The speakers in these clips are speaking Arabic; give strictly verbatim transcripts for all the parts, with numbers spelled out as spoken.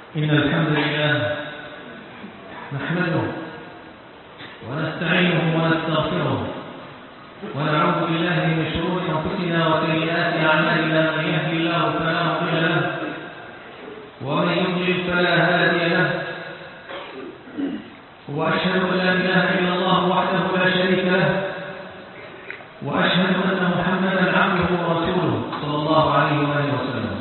إن الحمد لله نحمده ونستعينه ونستغفره ونعوذ بالله من شرور أنفسنا وسيئات أعمالنا. من يهدي الله فلا مضل له ومن يضلل فلا هادي له، وأشهد أن لا إله إلا الله وحده لا شريك له، وأشهد أن محمدا عبده ورسوله صلى الله عليه وآله وسلم.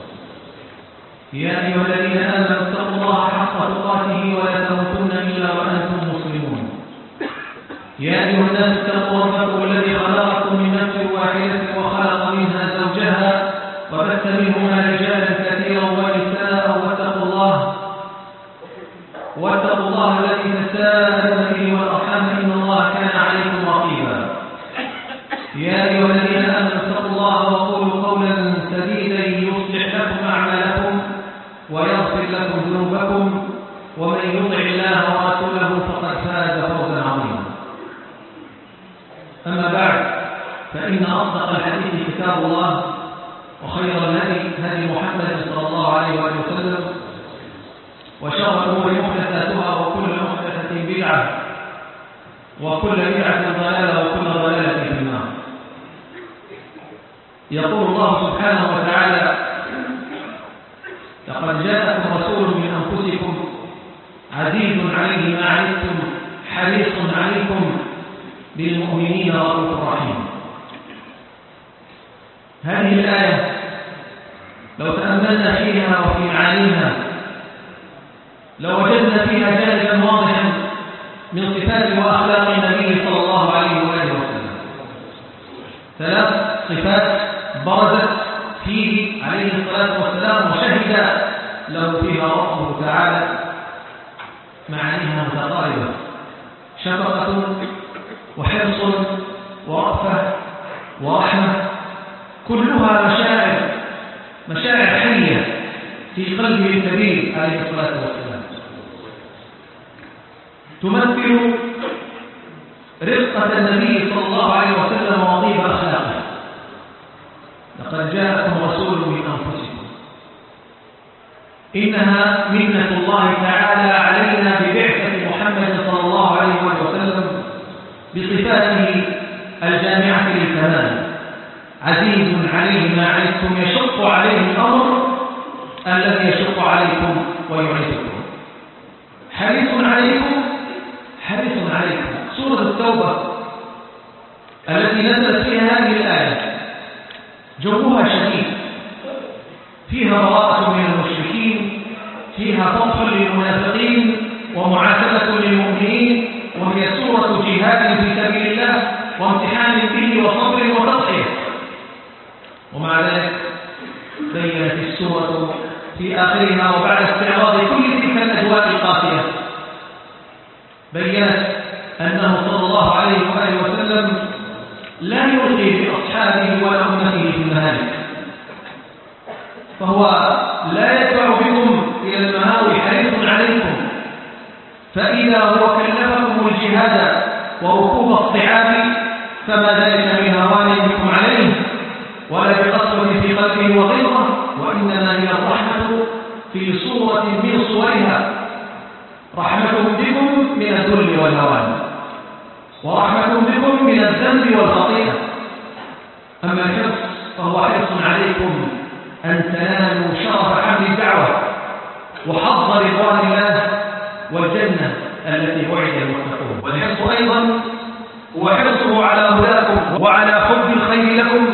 يا أيها الذين آمنوا اتقوا الله حق تقاته ولا تموتن إلا وأنتم مسلمون. يا أيها الناس اتقوا ربكم الذي خلقكم من نفس واحدة وخلق منها زوجها وبث منهما رجالا كثيرا ونساء، واتقوا الله واتقوا الله الذي تساءلون به والأرحام إن الله كان عليكم رقيبا. يا أيها الذين آمنوا اتقوا الله وقولوا قولا سديدا يصلح لكم أعمالكم ويغفر لكم ذنوبكم، ومن يطع الله ورسوله فقد فاز فوزا عظيما. أما بعد، فإن أصدق الحديث كتاب الله، وخير الهدي هدي محمد صلى الله عليه وآله وسلم، وشر الأمور محدثاتها وكل محدثة بدعة وكل بدعة ضلالة وكل ضلالة في النار. يقول الله سبحانه وتعالى: لقد جاءكم رسول من أنفسكم عزيز عليه ما عنتم حريص عليكم بالمؤمنين رؤوف رحيم. هذه الآية لو تأملنا فيها وفي معانيها لوجدنا فيها جانبا واضحا من صفات وأخلاق النبي صلى الله عليه وآله وسلم. ثلاث صفات برزت فيه عليه الصلاة والسلام وشهد له فيها ربه تعالى معانيها متقاربة: شفقة وحرص ورأفة ورحمة، كلها مشاعر مشاعر حية في قلبه الكبير عليه الصلاة والسلام، تمثل رفقة النبي صلى الله عليه وسلم وطيب أخلاقه. لقد جاءكم رسول من أنفسكم، إنها منة الله تعالى علينا ببعثة محمد صلى الله عليه وسلم بصفاته الجامعة للكمال: عزيز عليه ما عنتم يشق عليه الأمر الذي يشق عليكم ويعيثكم، حريص عليكم حريص عليكم. سورة التوبة التي نزلت فيها هذه الآية جوها شديد، فيها براءة من المشركين، فيها فضح للمنافقين ومعاتبة للمؤمنين، وهي سورة جهاد في سبيل الله وامتحان به وصبر وتضحية. ومع ذلك بينت السورة في آخرها وبعد استعراض كل تلك الأجواء القاسية بينت أنه صلى الله عليه وآله وسلم لا يلقي بأصحابه ولا أمته في المهالك، فهو لا يدفع بكم إلى المهاوي، حريص عليكم. فإذا هو كلفكم الجهاد وركوب الصعاب فما ذلك من هوان بكم عليه ولا بقسوة في قلبه وغيره، وإنما هي الرحمة في صورة من صورها: رحمتهم بكم من الذل والهوان، ورحمة بكم من الذنب والخطيئة. أما الحرص فهو حرص عليكم أن تنالوا شرف حمل الدعوة وحظ رضوان الله والجنة التي وعد المتقون. والحرص أيضا هو حرصه على هداكم وعلى حب الخير لكم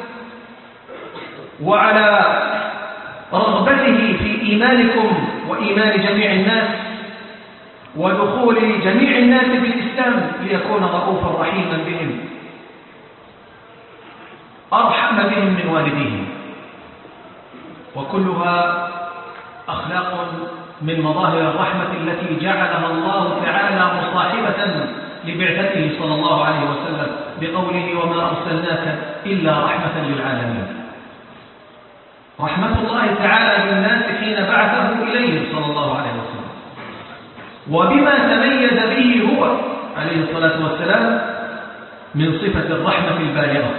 وعلى رغبته في إيمانكم وإيمان جميع الناس ودخول جميع الناس في الإسلام، ليكون رؤوفا رحيما بهم، أرحم بهم من والديهم. وكلها أخلاق من مظاهر الرحمة التي جعلها الله تعالى مصاحبة لبعثته صلى الله عليه وسلم بقوله: وما أرسلناك إلا رحمة للعالمين. رحمة الله تعالى للناس حين بعثه إليهم صلى الله عليه وسلم، وبما تميز به هو عليه الصلاة والسلام من صفة الرحمة البالغة.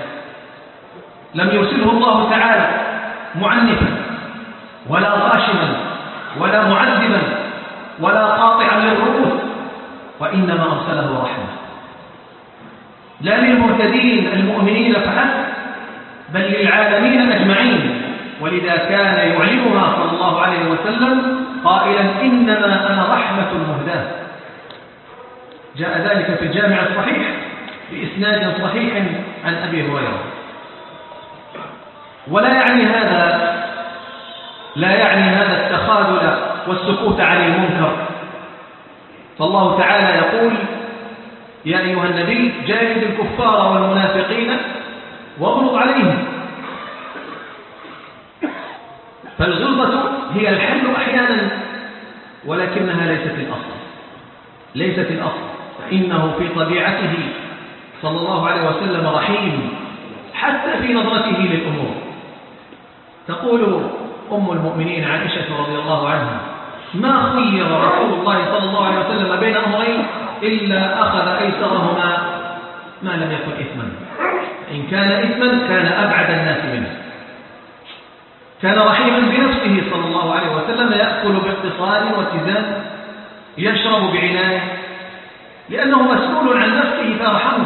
لم يرسله الله تعالى معنفا ولا غاشما ولا معذبا ولا قاطعا للرؤوس، وإنما أرسله رحمة لا للمهتدين المؤمنين فحسب بل للعالمين أجمعين. ولذا كان يعلمها صلى الله عليه وسلم قائلا إنما أنا رحمة مهداة. جاء ذلك في الجامع الصحيح بإسناد صحيح عن أبي هريرة. ولا يعني هذا لا يعني هذا التخاذل والسكوت عن المنكر، فالله تعالى يقول يا أيها النبي جاهد الكفار والمنافقين واغلظ عليهم. فالغلظة هي الحل أحيانا ولكنها ليست الأصل ليست الأصل فإنه في طبيعته صلى الله عليه وسلم رحيم حتى في نظرته للأمور. تقول أم المؤمنين عائشة رضي الله عنها ما خير رسول الله صلى الله عليه وسلم بين أمرين إلا أخذ أيسرهما ما لم يكن إثما، إن كان إثما كان أبعد الناس منه. كان رحيما بنفسه صلى الله عليه وسلم، يأكل باقتصاد واتزان، يشرب بعناية لأنه مسؤول عن نفسه فيرحمه.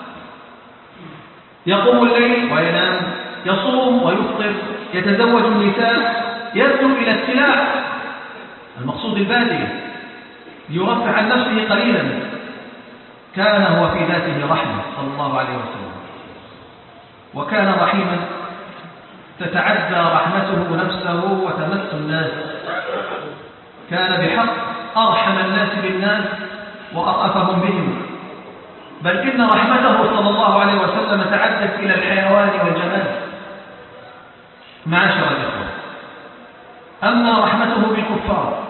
يقوم الليل وينام، يصوم ويفطر، يتزوج النساء، يبدو إلى السلاح المقصود البادية ليرفع عن نفسه قليلا. كان هو في ذاته رحمة صلى الله عليه وسلم، وكان رحيما تتعدى رحمته نفسه وتمس الناس. كان بحق أرحم الناس بالناس وأرأفهم بهم، بل إن رحمته صلى الله عليه وسلم تعدت إلى الحيوان والجمال. معاشر الإخوة، أما رحمته بالكفار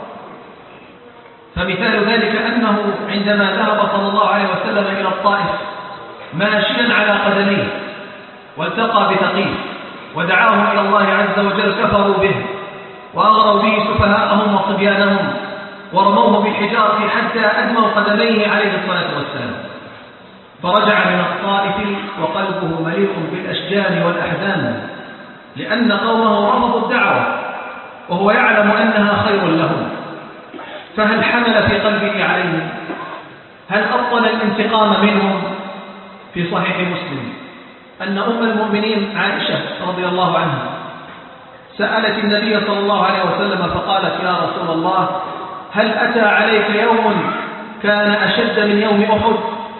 فمثال ذلك أنه عندما ذهب صلى الله عليه وسلم إلى الطائف ماشيا على قدميه والتقى بثقيف ودعاهم إلى الله عز وجل كفروا به وأغروا به سفهاءهم وصبيانهم ورموه بالحجارة حتى أدموا قدميه عليه الصلاة والسلام. فرجع من الطائف وقلبه مليء بالأشجان والأحزان لأن قومه رفضوا الدعوة وهو يعلم أنها خير لهم. فهل حمل في قلبه عليهم؟ هل أبطل الانتقام منهم؟ في صحيح مسلم أن أم المؤمنين عائشة رضي الله عنها سألت النبي صلى الله عليه وسلم فقالت يا رسول الله هل أتى عليك يوم كان أشد من يوم أحد؟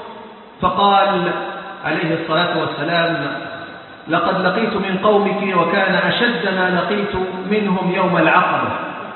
فقال عليه الصلاة والسلام لقد لقيت من قومك وكان أشد ما لقيت منهم يوم العقبة،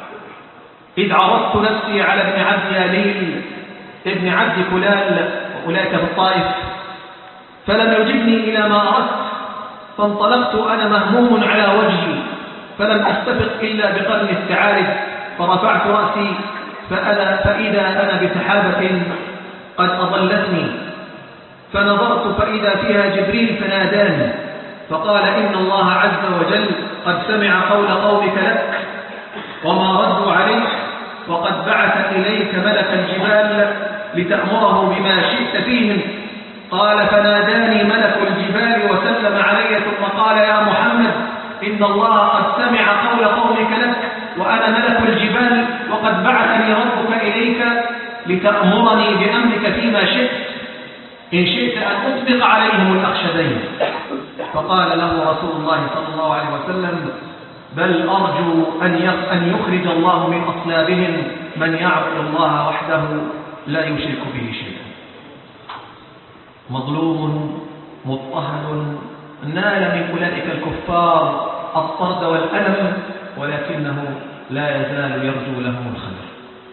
إذ عرضت نفسي على ابن عبد ياليل ابن عبد كلال وأولئك بالطائف فلم يجبني إلى ما أردت، فانطلقت أنا مهموم على وجهي فلم أستفق إلا بقرن التعارف، فرفعت رأسي فأنا فإذا أنا بسحابة قد أضلتني، فنظرت فإذا فيها جبريل فناداني فقال إن الله عز وجل قد سمع قول قومك لك وما ردوا عليك وقد بعث إليك ملك الجبال لتأمره بما شئت فيهم. قال فناداني ملك الجبال وسلم علي ثم قال يا محمد إن الله قد سمع قول قومك لك وأنا ملك الجبال وقد بعثني ربك إليك لتأمرني بأمرك فيما شئت، إن شئت أن أطبق عليهم الأخشبين. فقال له رسول الله صلى الله عليه وسلم بل أرجو أن يخرج الله من أصلابهم من يعبد الله وحده لا يشرك به شيئا. مظلوم مضطهد نال من أولئك الكفار الطرد والألم ولكنه لا يزال يرجو لهم الخير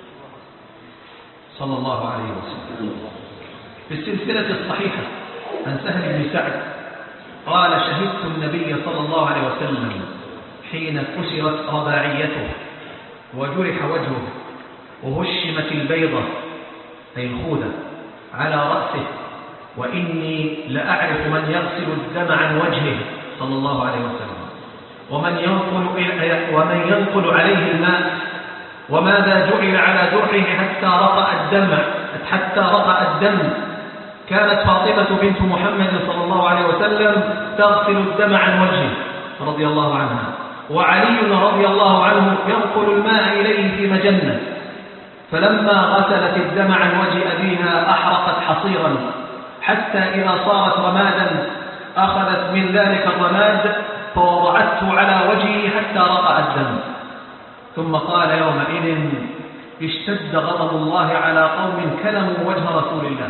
صلى الله عليه وسلم. في السلسلة الصحيحة عن سهل بن سعد قال شهدت النبي صلى الله عليه وسلم حين كسرت رباعيته وجرح وجهه وهشمت البيضة أي الخودة على رأسه وإني لأعرف من يغسل الدم عن وجهه صلى الله عليه وسلم ومن ينقل, ومن ينقل عليه الماء وماذا جعل على جرحه حتى رقأ الدم حتى رقأ الدم. كانت فاطمة بنت محمد صلى الله عليه وسلم تغسل الدم عن وجهه رضي الله عنها وعلي رضي الله عنه ينقل الماء إليه في مجنة، فلما غسلت الدم عن وجه أبيها أحرقت حصيرا حتى إذا صارت رمادا أخذت من ذلك الرماد فوضعته على وجهه حتى رقع الدم، ثم قال يومئذ اشتد غضب الله على قوم كلموا وجه رسول الله،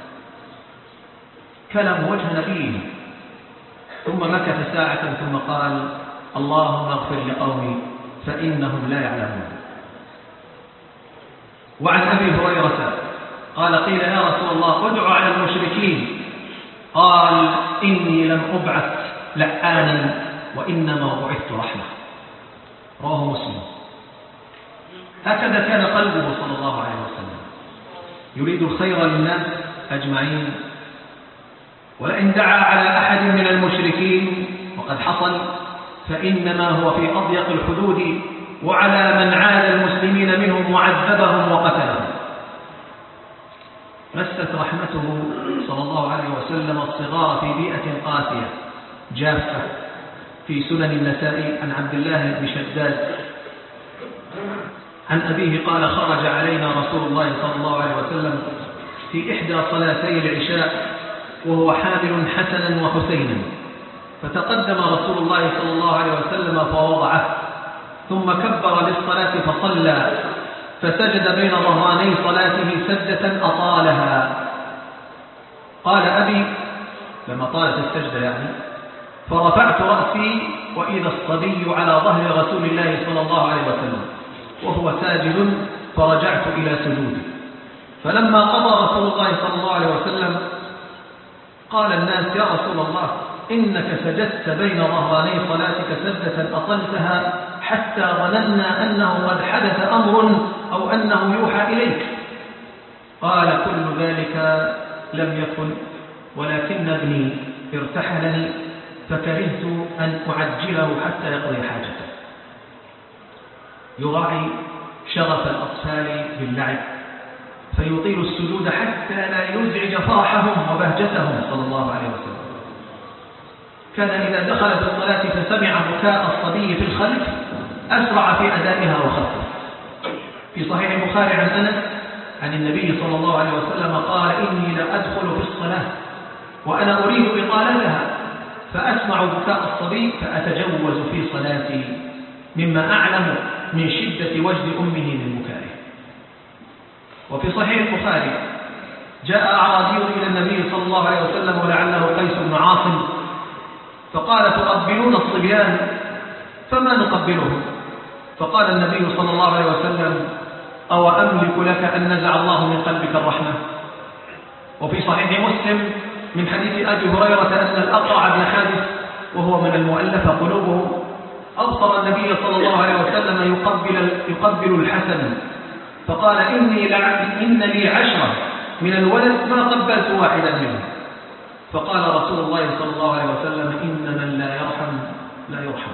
كلموا وجه نبيه، ثم مكث ساعة ثم قال اللهم اغفر لقومي فإنهم لا يعلمون. وعن أبي هريرة قال قيل يا رسول الله ادع على المشركين، قال إني لم أبعث لعانا وإنما بعثت رحمة. رواه مسلم. هكذا كان قلبه صلى الله عليه وسلم، يريد الخير للناس أجمعين، ولئن دعا على أحد من المشركين وقد حصل فإنما هو في أضيق الحدود وعلى من عاد المسلمين منهم وعذبهم وقتلهم. مست رحمته صلى الله عليه وسلم الصغار في بيئة قاسية جافة. في سنن النسائي عن عبد الله بن شداد عن أبيه قال خرج علينا رسول الله صلى الله عليه وسلم في إحدى صلاتي العشاء وهو حامل حسنا وحسينا، فتقدم رسول الله صلى الله عليه وسلم فوضعه، ثم كبر للصلاة فصلى، فسجد بين ظهراني صلاته سجدة أطالها. قال أبي لما طالت السجدة يعني، فرفعت رأسي وإذا الصبي على ظهر رسول الله صلى الله عليه وسلم وهو ساجد، فرجعت إلى سجودي. فلما قضى رسول الله صلى الله عليه وسلم قال الناس يا رسول الله إنك سجدت بين ظهراني صلاتك سجدة أطلتها حتى ظننا أنه قد حدث أمر أو أنه يوحى إليك. قال كل ذلك لم يكن، ولكن ابني ارتحلني فكرهت أن أعجله حتى يقضي حاجته. يراعي شغف الأطفال باللعب فيطيل السجود حتى لا يزعج فرحهم وبهجتهم صلى الله عليه وسلم. كان إذا دخل في الصلاة فسمع بكاء الصبي في الخلف أسرع في أدائها وخفف. في صحيح البخاري عن أنس عن النبي صلى الله عليه وسلم قال إني لأدخل في الصلاة وأنا أريد إطالتها فأسمع بكاء الصبي فأتجوز في صلاتي مما أعلم من شدة وجد أمه من بكائه. وفي صحيح البخاري جاء أعرابي إلى النبي صلى الله عليه وسلم ولعله قيس بن عاصم فقال تقبلون الصبيان فما نقبلهم؟ فقال النبي صلى الله عليه وسلم أو أملك لك أن نزع الله من قلبك الرحمة. وفي صحيح مسلم من حديث أبي هريرة أن الأقرع بن حابس وهو من المؤلفة قلوبه أبصر النبي صلى الله عليه وسلم يقبل, يقبل الحسن فقال إني إن لي عشرة من الولد ما قبلت واحدا منهم. فقال رسول الله صلى الله عليه وسلم إن من لا يرحم لا يرحم.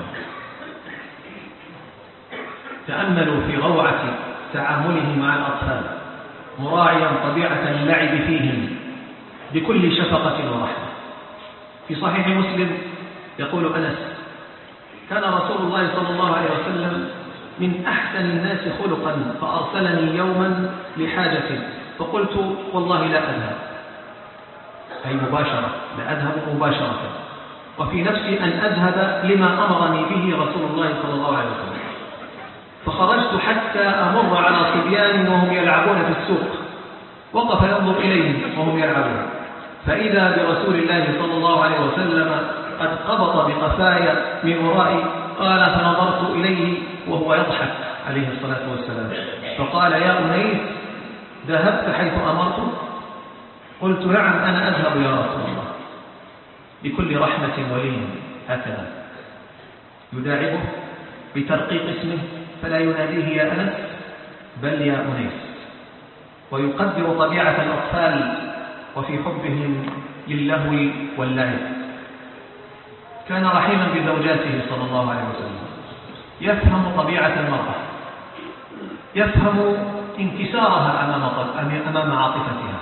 تأملوا في روعة تعامله مع الأطفال مراعيا طبيعة اللعب فيهم بكل شفقة ورحمة. في صحيح مسلم يقول أنس كان رسول الله صلى الله عليه وسلم من أحسن الناس خلقا فأرسلني يوما لحاجة فقلت والله لا أذهب، أي مباشرة لا أذهب مباشرة، وفي نفسي أن أذهب لما أمرني به رسول الله صلى الله عليه وسلم. فخرجت حتى أمر على صبيان وهم يلعبون في السوق، وقف ينظر إليهم وهم يلعبون، فإذا برسول الله صلى الله عليه وسلم قد قبض بقفايا من ورائي. قال فنظرت إليه وهو يضحك عليه الصلاة والسلام فقال يا أنيس ذهبت حيث أمرت؟ قلت نعم أنا أذهب يا رسول الله. بكل رحمة ولين هكذا يداعبه بترقيق اسمه فلا يناديه يا أنس بل يا أنيس، ويقدر طبيعة الأطفال وفي حبهم للهو واللعب. كان رحيما بزوجاته صلى الله عليه وسلم، يفهم طبيعة المرأة، يفهم انكسارها أمام أمام عاطفتها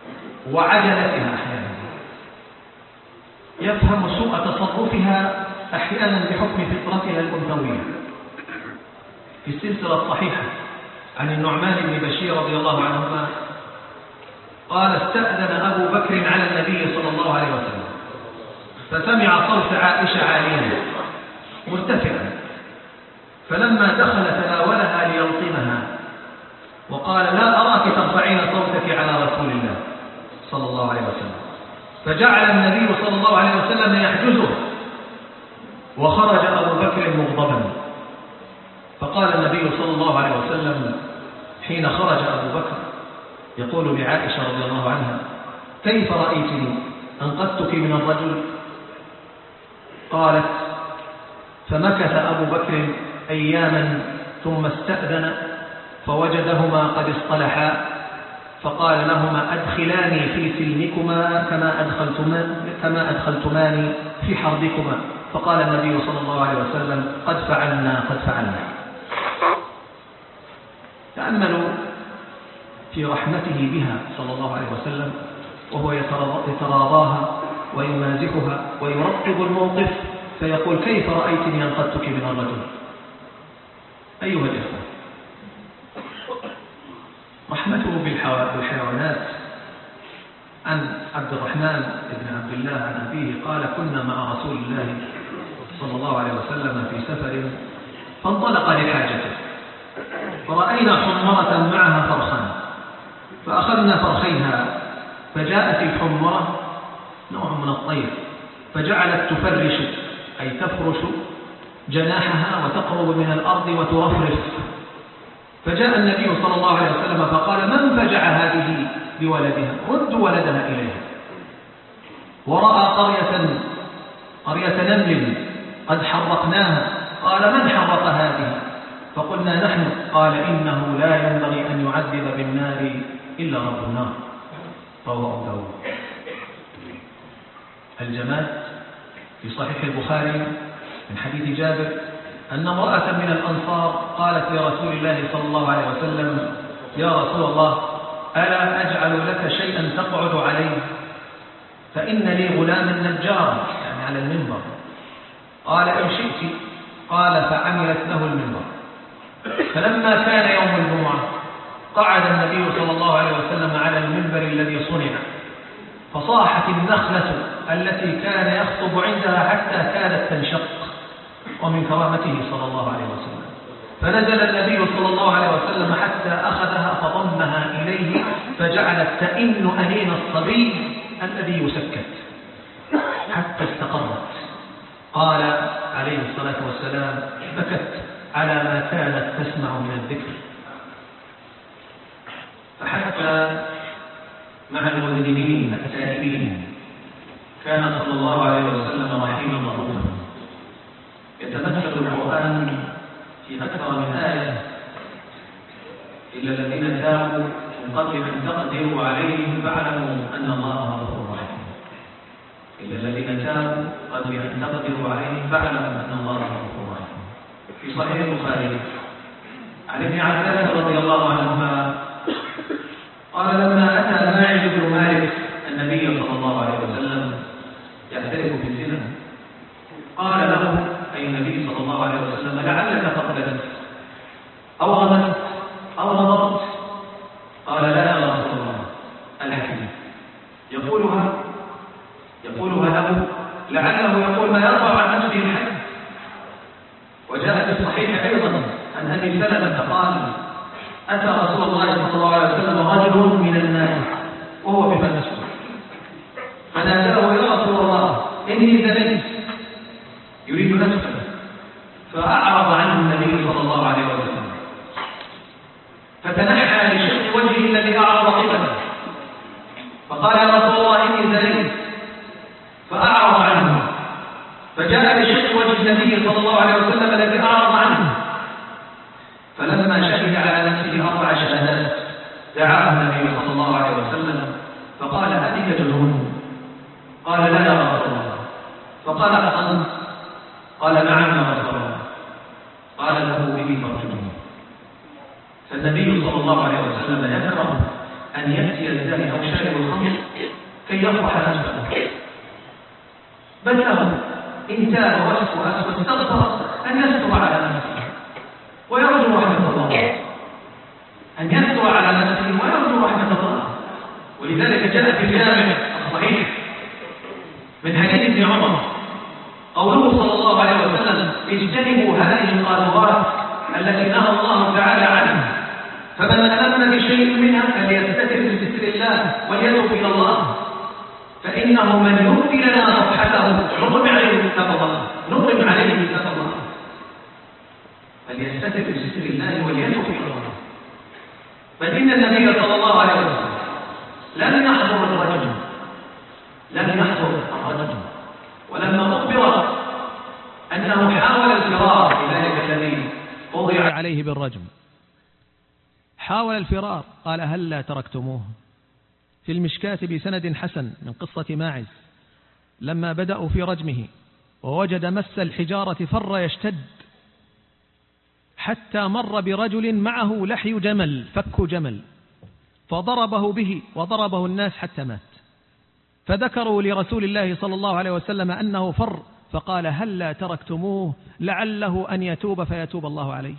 وعجلتها أحيانا، يفهم سوء تصرفها أحيانا بحكم فطرتها الأنثوية. في السلسلة الصحيحة عن النعمان بن بشير رضي الله عنهما قال استأذن أبو بكر على النبي صلى الله عليه وسلم فسمع صوت عائشة عاليا مرتفعا، فلما دخل تناولها ليلطمها وقال لا أراك ترفعين صوتك على رسول الله صلى الله عليه وسلم، فجعل النبي صلى الله عليه وسلم يحجزه، وخرج أبو بكر مغضبا. فقال النبي صلى الله عليه وسلم حين خرج أبو بكر يقول لعائشة رضي الله عنها كيف رأيتني أنقذتك من الرجل؟ قالت فمكث أبو بكر أياما ثم استأذن فوجدهما قد اصطلحا، فقال لهما أدخلاني في سلمكما كما أدخلتما كما أدخلتماني في حربكما. فقال النبي صلى الله عليه وسلم قد فعلنا قد فعلنا. تأملوا في رحمته بها صلى الله عليه وسلم وهو يتراضاها ويمازحها ويرتب الموقف، فيقول كيف رأيتني أنقذتك من الرجل؟ أيها الإخوة، رحمته بالحيوانات. عن عبد الرحمن بن عبد الله عن أبيه قال كنا مع رسول الله صلى الله عليه وسلم في سفر فانطلق لحاجته، فرأينا حمرة معها فرخان فأخذنا فرخيها، فجاءت الحمرة نوع من الطير فجعلت تفرش أي تفرش جناحها وتقرب من الأرض وترفرف، فجاء النبي صلى الله عليه وسلم فقال من فجع هذه بولدها؟ ردوا ولدها إليها. ورأى قرية قرية نمل قد حرقناها، قال من حرق هذه؟ فقلنا نحن، قال إنه لا ينبغي أن يعذب بالنار إلا رب النار. رواه أبو داود. الجماد في صحيح البخاري من حديث جابر أن امرأة من الأنصار قالت لرسول الله صلى الله عليه وسلم يا رسول الله ألا أجعل لك شيئا تقعد عليه فإن لي غلاما نجارا، يعني على المنبر. قال إن شئت. قال فعملت له المنبر. فلما كان يوم الجمعة قعد النبي صلى الله عليه وسلم على المنبر الذي صنع، فصاحت النخلة التي كان يخطب عندها حتى كادت تنشق، ومن كرامته صلى الله عليه وسلم. فنزل النبي صلى الله عليه وسلم حتى أخذها فضمها إليه فجعلت تئن أنين الصبي الذي يسكت حتى استقرت. قال عليه الصلاة والسلام بكت على ما كانت تسمع من الذكر. فحتى مع المذنبين التائبين كان صلى الله عليه وسلم رحيما رؤوفا. يتمثل القرآن في أكثر من آية إلا الذين تابوا من قبل أن تقدروا عليهم فاعلموا أن الله غفور رحيم. إلا الذين تابوا قبل أن تقدروا عليهم فاعلموا أن الله غفور رحيم. في صحيح البخاري عن ابن عباس رضي الله عنهما قال لما أتى ماعز بن مالك النبي صلى الله عليه وسلم يعترف في الزنا قال له أي النبي صلى الله عليه وسلم لعلك فقدت أو غمت أو نظرت؟ قال لا يا رسول الله. الحكيم يقولها يقولها له لعله يقول ما يرفع عن نفسه الحد. وجاء في الصحيح أيضا عن أبي سلمة قال أتى رسول الله صلى الله عليه وسلم رجل من الناس وهو بمسجد فناداه يا رسول الله إني زنيت، يريد نفسه، فأعرض عنه النبي صلى الله عليه وسلم فتنحى لشق وجهه الذي أعرض قبله فقال يا رسول الله إني زنيت، فأعرض عنه فجاء لشق وجه النبي صلى الله عليه وسلم الذي أعرض عنه، فلما شهد على نفسه أربع شهادات دعاه النبي صلى الله عليه وسلم فقال أتيك جنون؟ قال لا يا رسول الله. فقال أقنت؟ قال نعم يا رسول الله. قال له به فرجمه. فالنبي صلى الله عليه وسلم يكره أن يأتي الزاني أو شارب الخمر كي يفرح نفسه، بل له إن تاب واستغفر أن يستر على نفسه ويرجو رحمة الله، أن يستر على نفسه ويرجو رحمة الله. ولذلك جاء في الجامع الصحيح من حديث ابن عمر قوله صلى الله عليه وسلم: اجتنبوا هذه القاذورات التي نهى الله تعالى عنها، فمن ألم بشيء منها فليستتر بستر الله وليتوب إلى الله، فإنه من يبدي لنا صفحته نظم عليه كتاب الله نظم عليه كتاب الله، فليستتر بستر الله وليتوب إلى الله. فإن النبي صلى الله عليه وسلم لم يحضر الرجل لم يحضر الرجل ولما أخبر أنه حاول الفرار بذلك الذي وضع عليه بالرجم، حاول الفرار قال: هل لا تركتموه؟ في المشكاة بسند حسن من قصة ماعز لما بدأوا في رجمه ووجد مس الحجارة فر يشتد حتى مر برجل معه لحي جمل فك جمل فضربه به وضربه الناس حتى مات، فذكروا لرسول الله صلى الله عليه وسلم أنه فر فقال: هل لا تركتموه لعله أن يتوب فيتوب الله عليه.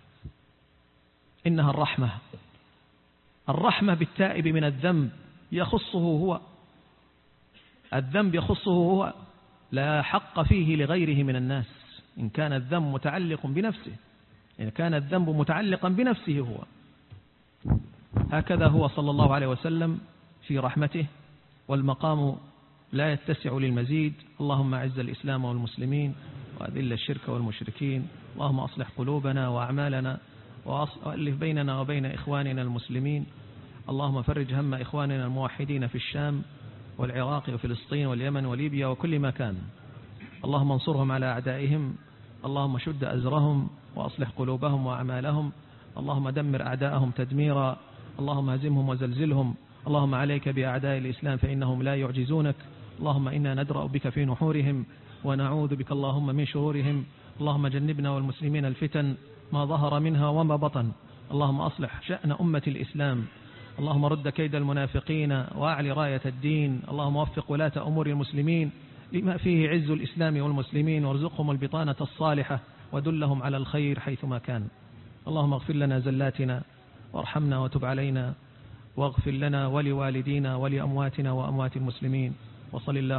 إنها الرحمة، الرحمة بالتائب من الذنب يخصه هو، الذنب يخصه هو، لا حق فيه لغيره من الناس. إن كان الذنب متعلق بنفسه إن كان الذنب متعلقا بنفسه هو. هكذا هو صلى الله عليه وسلم في رحمته، والمقام لا يتسع للمزيد. اللهم أعز الإسلام والمسلمين وأذل الشرك والمشركين، اللهم أصلح قلوبنا وأعمالنا وألف بيننا وبين إخواننا المسلمين، اللهم فرج هم إخواننا الموحدين في الشام والعراق وفلسطين واليمن وليبيا وكل مكان، اللهم انصرهم على أعدائهم، اللهم شد أزرهم وأصلح قلوبهم وأعمالهم، اللهم دمر أعداءهم تدميرا، اللهم هزمهم وزلزلهم، اللهم عليك بأعداء الإسلام فإنهم لا يعجزونك، اللهم إنا ندرأ بك في نحورهم ونعوذ بك اللهم من شرورهم، اللهم جنبنا والمسلمين الفتن ما ظهر منها وما بطن، اللهم أصلح شأن أمة الإسلام، اللهم رد كيد المنافقين وأعلي راية الدين، اللهم وفق ولاة أمور المسلمين لما فيه عز الإسلام والمسلمين، وارزقهم البطانة الصالحة ودلهم على الخير حيثما كان. اللهم اغفر لنا زلاتنا وارحمنا وتب علينا، واغفر لنا ولوالدينا ولأمواتنا وأموات المسلمين، وصل الله